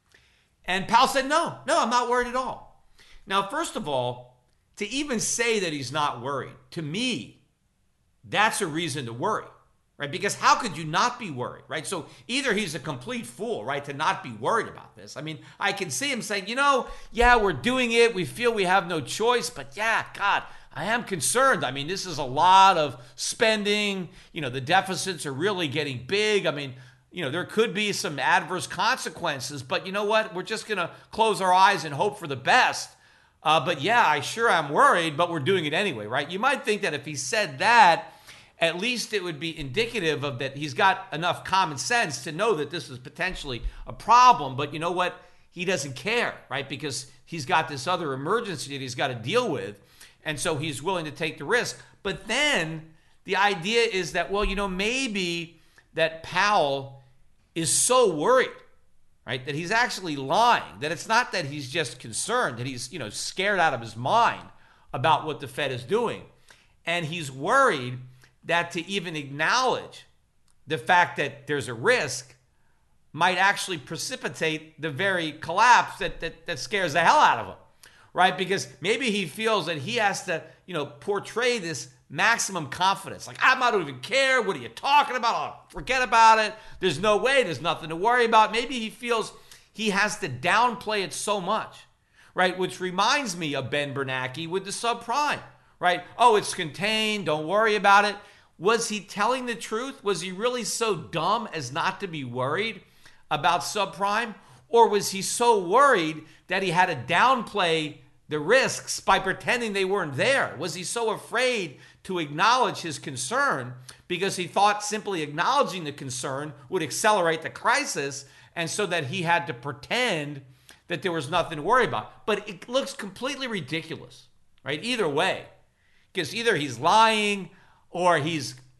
And Powell said, no, no, I'm not worried at all. Now, first of all, to even say that he's not worried, to me, that's a reason to worry. Right? Because how could you not be worried, right? So either he's a complete fool, right, to not be worried about this. I mean, I can see him saying, you know, yeah, we're doing it. We feel we have no choice. But yeah, God, I am concerned. I mean, this is a lot of spending. You know, the deficits are really getting big. I mean, you know, there could be some adverse consequences. But you know what? We're just going to close our eyes and hope for the best. Uh, but yeah, I sure am worried, but we're doing it anyway, right? You might think that if he said that, at least it would be indicative of that he's got enough common sense to know that this is potentially a problem. But you know what? He doesn't care, right? Because he's got this other emergency that he's got to deal with. And so he's willing to take the risk. But then the idea is that, well, you know, maybe that Powell is so worried, right, that he's actually lying, that it's not that he's just concerned, that he's, you know, scared out of his mind about what the Fed is doing. And he's worried that to even acknowledge the fact that there's a risk might actually precipitate the very collapse that, that, that scares the hell out of him, right? Because maybe he feels that he has to, you know, portray this maximum confidence. Like, I'm not even care. What are you talking about? I'll forget about it. There's no way. There's nothing to worry about. Maybe he feels he has to downplay it so much, right? Which reminds me of Ben Bernanke with the subprime, right? Oh, it's contained. Don't worry about it. Was he telling the truth? Was he really so dumb as not to be worried about subprime? Or was he so worried that he had to downplay the risks by pretending they weren't there? Was he so afraid to acknowledge his concern because he thought simply acknowledging the concern would accelerate the crisis, and so that he had to pretend that there was nothing to worry about? But it looks completely ridiculous, right? Either way, because either he's lying or he's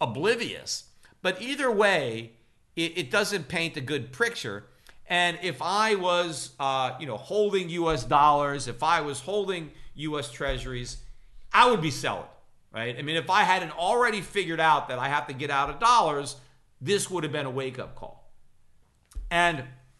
oblivious. But either way, it, it doesn't paint a good picture. And if I was, uh, you know, holding U S dollars, if I was holding U S treasuries, I would be selling, right? I mean, if I hadn't already figured out that I have to get out of dollars, this would have been a wake-up call. And,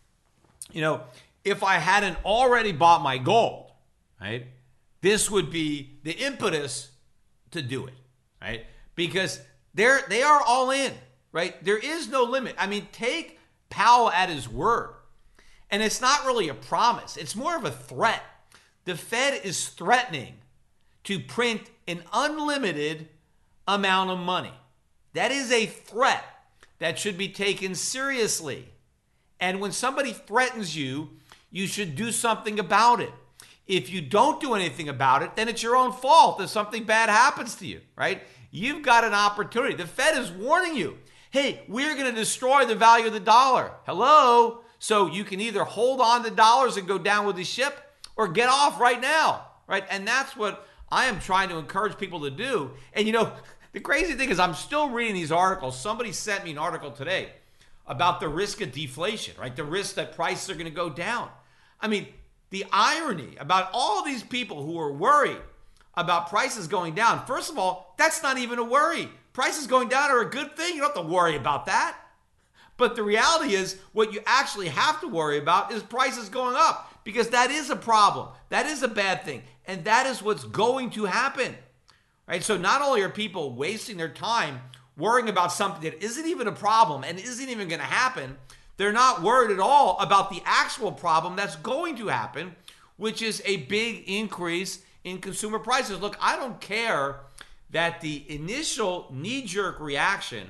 you know, if I hadn't already bought my gold, right, this would be the impetus to do it, right? Because they're, they are all in, right? There is no limit. I mean, take Powell at his word. And it's not really a promise. It's more of a threat. The Fed is threatening to print an unlimited amount of money. That is a threat that should be taken seriously. And when somebody threatens you, you should do something about it. If you don't do anything about it, then it's your own fault if something bad happens to you, right? You've got an opportunity. The Fed is warning you. Hey, we're going to destroy the value of the dollar. Hello? So you can either hold on to dollars and go down with the ship or get off right now, right? And that's what I am trying to encourage people to do. And you know, the crazy thing is I'm still reading these articles. Somebody sent me an article today about the risk of deflation, right? The risk that prices are going to go down. I mean, the irony about all these people who are worried about prices going down, first of all, that's not even a worry. Prices going down are a good thing. You don't have to worry about that. But the reality is what you actually have to worry about is prices going up, because that is a problem. That is a bad thing. And that is what's going to happen, right? So not only are people wasting their time worrying about something that isn't even a problem and isn't even going to happen, they're not worried at all about the actual problem that's going to happen, which is a big increase in consumer prices. Look, I don't care that the initial knee-jerk reaction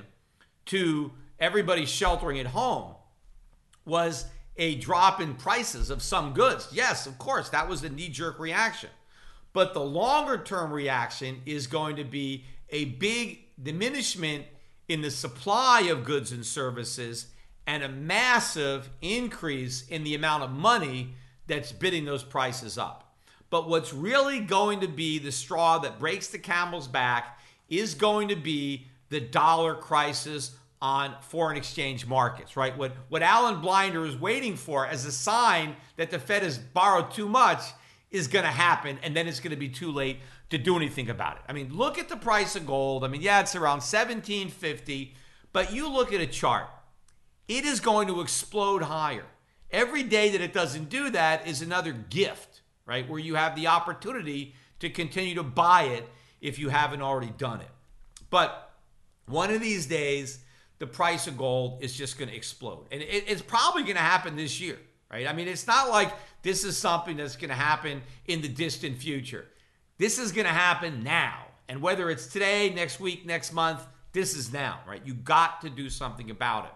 to everybody sheltering at home was a drop in prices of some goods. Yes, of course, that was the knee-jerk reaction. But the longer-term reaction is going to be a big diminishment in the supply of goods and services and a massive increase in the amount of money that's bidding those prices up. But what's really going to be the straw that breaks the camel's back is going to be the dollar crisis on foreign exchange markets, right? What, what Alan Blinder is waiting for as a sign that the Fed has borrowed too much is going to happen, and then it's going to be too late to do anything about it. I mean, look at the price of gold. I mean, yeah, it's around seventeen fifty, but you look at a chart. It is going to explode higher. Every day that it doesn't do that is another gift, right? Where you have the opportunity to continue to buy it if you haven't already done it. But one of these days, the price of gold is just going to explode. And it, it's probably going to happen this year, right? I mean, it's not like this is something that's going to happen in the distant future. This is going to happen now. And whether it's today, next week, next month, this is now, right? You got to do something about it.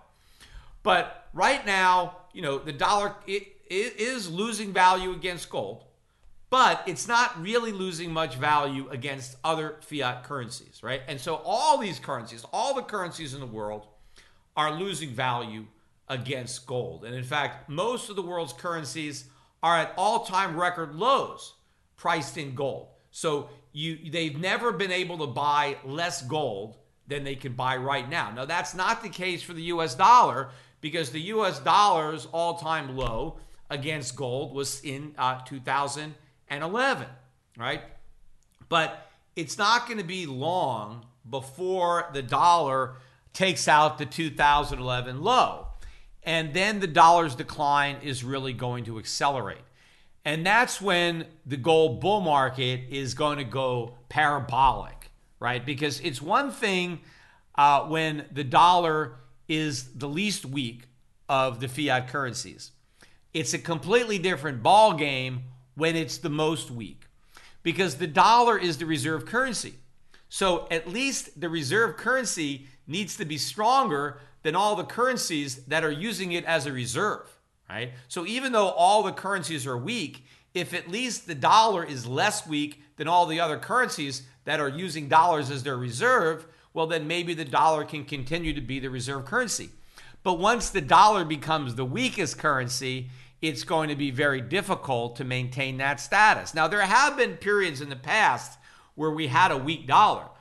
But right now, you know, the dollar it, it is losing value against gold, but it's not really losing much value against other fiat currencies, right? And so all these currencies, all the currencies in the world are losing value against gold. And in fact, most of the world's currencies are at all-time record lows priced in gold. So you they've never been able to buy less gold than they can buy right now. Now, that's not the case for the U S dollar, because the U S dollar's all-time low against gold was in uh, two thousand eleven, right? But it's not going to be long before the dollar takes out the two thousand eleven low. And then the dollar's decline is really going to accelerate. And that's when the gold bull market is going to go parabolic, right? Because it's one thing uh, when the dollar is the least weak of the fiat currencies. It's a completely different ball game when it's the most weak, because the dollar is the reserve currency. So at least the reserve currency needs to be stronger than all the currencies that are using it as a reserve, right? So even though all the currencies are weak, if at least the dollar is less weak than all the other currencies that are using dollars as their reserve, well, then maybe the dollar can continue to be the reserve currency. But once the dollar becomes the weakest currency, it's going to be very difficult to maintain that status. Now, there have been periods in the past where we had a weak dollar,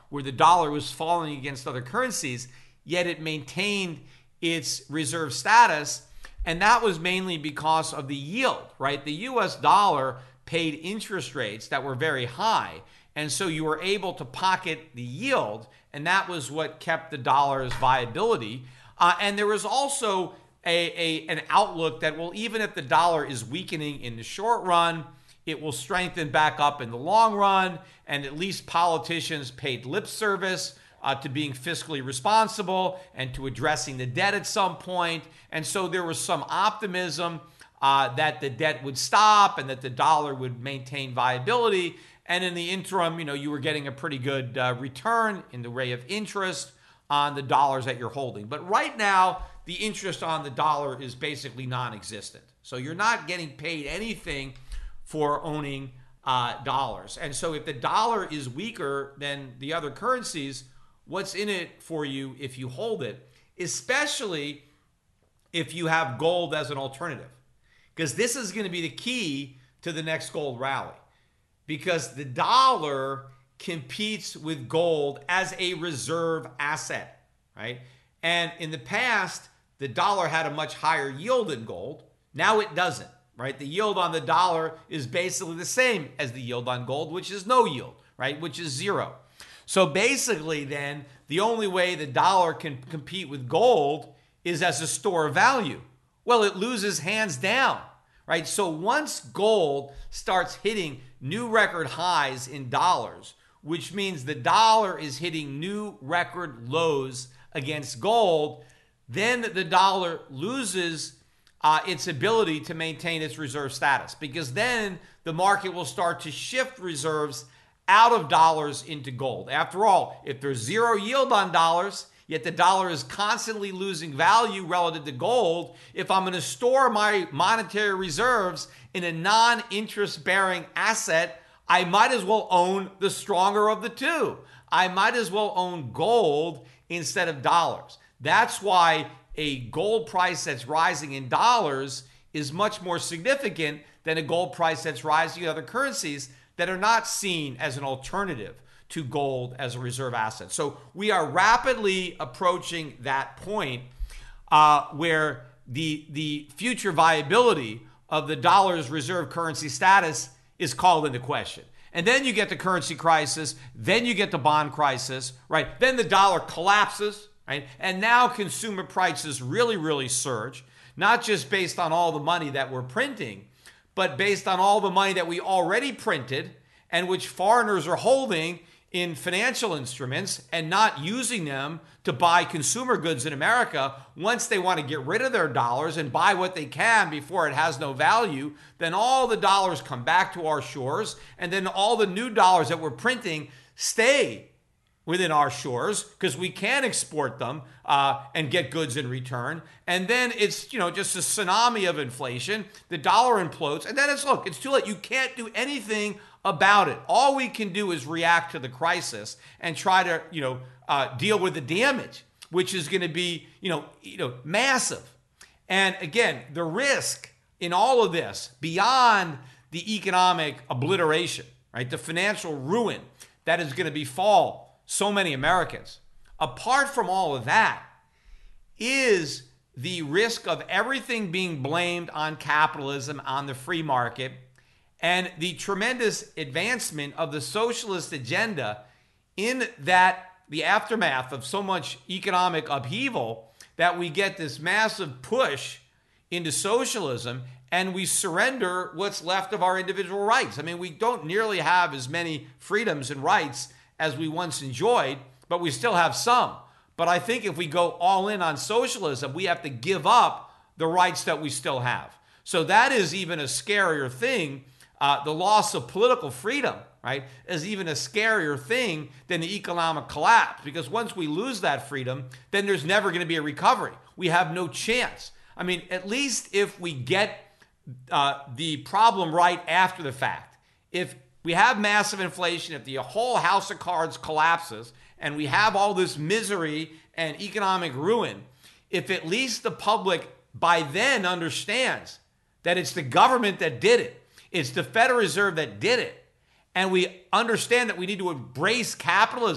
where the dollar was falling against other currencies, yet it maintained its reserve status. And that was mainly because of the yield, right? The U S dollar paid interest rates that were very high. And so you were able to pocket the yield. And that was what kept the dollar's viability. Uh, and there was also a, a an outlook that, well, even if the dollar is weakening in the short run, it will strengthen back up in the long run. And at least politicians paid lip service uh, to being fiscally responsible and to addressing the debt at some point. And so there was some optimism uh, that the debt would stop and that the dollar would maintain viability. And in the interim, you know, you were getting a pretty good uh, return in the way of interest on the dollars that you're holding. But right now, the interest on the dollar is basically non-existent. So you're not getting paid anything for owning uh, dollars. And so if the dollar is weaker than the other currencies, what's in it for you if you hold it, especially if you have gold as an alternative? Because this is going to be the key to the next gold rally. Because the dollar competes with gold as a reserve asset, right? And in the past, the dollar had a much higher yield than gold. Now it doesn't, right? The yield on the dollar is basically the same as the yield on gold, which is no yield, right? Which is zero. So basically then, the only way the dollar can compete with gold is as a store of value. Well, it loses hands down, right? So once gold starts hitting new record highs in dollars, which means the dollar is hitting new record lows against gold, then the dollar loses uh, its ability to maintain its reserve status, because then the market will start to shift reserves out of dollars into gold. After all, if there's zero yield on dollars, yet the dollar is constantly losing value relative to gold, if I'm going to store my monetary reserves in a non-interest bearing asset, I might as well own the stronger of the two. I might as well own gold instead of dollars. That's why a gold price that's rising in dollars is much more significant than a gold price that's rising in other currencies that are not seen as an alternative to gold as a reserve asset. So we are rapidly approaching that point uh, where the, the future viability of the dollar's reserve currency status is called into question. And then you get the currency crisis, then you get the bond crisis, right? Then the dollar collapses, right? And now consumer prices really, really surge, not just based on all the money that we're printing, but based on all the money that we already printed and which foreigners are holding in financial instruments and not using them to buy consumer goods in America. Once they want to get rid of their dollars and buy what they can before it has no value, then all the dollars come back to our shores, and then all the new dollars that we're printing stay within our shores because we can export them uh, and get goods in return. And then it's, you know, just a tsunami of inflation. The dollar implodes, and then it's, look, it's too late. You can't do anything about it. All we can do is react to the crisis and try to, you know, uh, deal with the damage, which is going to be, you know, you know, massive. And again, the risk in all of this, beyond the economic obliteration, right, the financial ruin that is going to befall so many Americans, apart from all of that, is the risk of everything being blamed on capitalism, on the free market, and the tremendous advancement of the socialist agenda in that the aftermath of so much economic upheaval that we get this massive push into socialism and we surrender what's left of our individual rights. I mean, we don't nearly have as many freedoms and rights as we once enjoyed, but we still have some. But I think if we go all in on socialism, we have to give up the rights that we still have. So that is even a scarier thing. Uh, the loss of political freedom, right, is even a scarier thing than the economic collapse, because once we lose that freedom, then there's never going to be a recovery. We have no chance. I mean, at least if we get uh, the problem right after the fact, if we have massive inflation, if the whole house of cards collapses and we have all this misery and economic ruin, if at least the public by then understands that it's the government that did it, it's the Federal Reserve that did it, and we understand that we need to embrace capitalism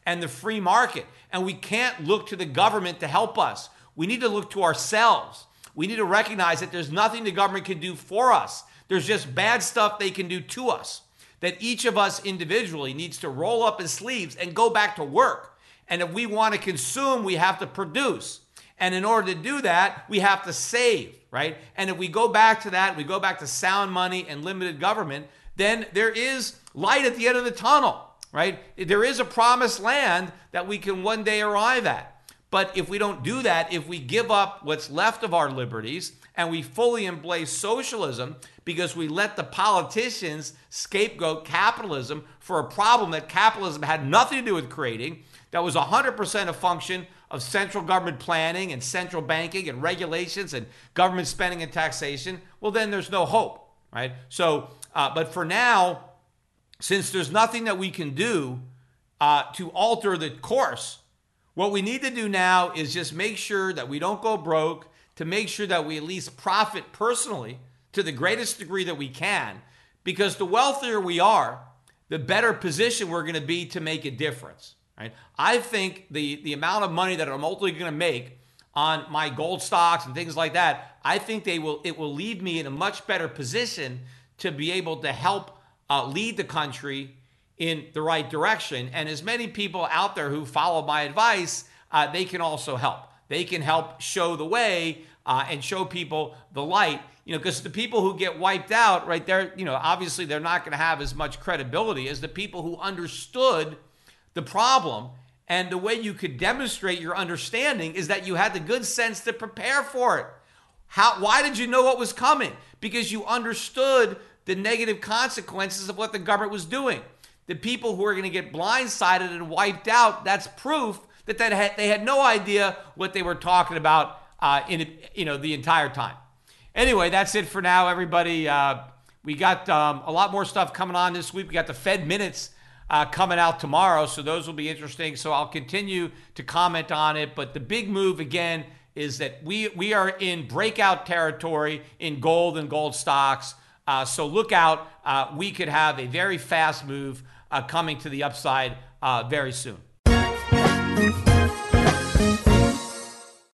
and the free market. And we can't look to the government to help us. We need to look to ourselves. We need to recognize that there's nothing the government can do for us. There's just bad stuff they can do to us. That each of us individually needs to roll up his sleeves and go back to work. And if we want to consume, we have to produce. And in order to do that, we have to save, right? And if we go back to that, we go back to sound money and limited government, then there is light at the end of the tunnel, right? There is a promised land that we can one day arrive at. But if we don't do that, if we give up what's left of our liberties and we fully embrace socialism because we let the politicians scapegoat capitalism for a problem that capitalism had nothing to do with creating, that was one hundred percent a function of central government planning and central banking and regulations and government spending and taxation, well, then there's no hope, right? So, uh, but for now, since there's nothing that we can do uh, to alter the course, what we need to do now is just make sure that we don't go broke, to make sure that we at least profit personally to the greatest degree that we can, because the wealthier we are, the better position we're going to be to make a difference. Right? I think the, the amount of money that I'm ultimately going to make on my gold stocks and things like that, I think they will it will leave me in a much better position to be able to help uh, lead the country in the right direction. And as many people out there who follow my advice, uh, they can also help. They can help show the way uh, and show people the light. You know, because the people who get wiped out, right there, you know, obviously they're not going to have as much credibility as the people who understood the problem. And the way you could demonstrate your understanding is that you had the good sense to prepare for it. How? Why did you know what was coming? Because you understood the negative consequences of what the government was doing. The people who are going to get blindsided and wiped out, that's proof that they had, they had no idea what they were talking about uh, in you know the entire time. Anyway, that's it for now, everybody. Uh, we got um, a lot more stuff coming on this week. We got the Fed minutes uh, coming out tomorrow, so those will be interesting. So I'll continue to comment on it. But the big move, again, is that we, we are in breakout territory in gold and gold stocks. Uh, so look out. Uh, we could have a very fast move uh, coming to the upside uh, very soon.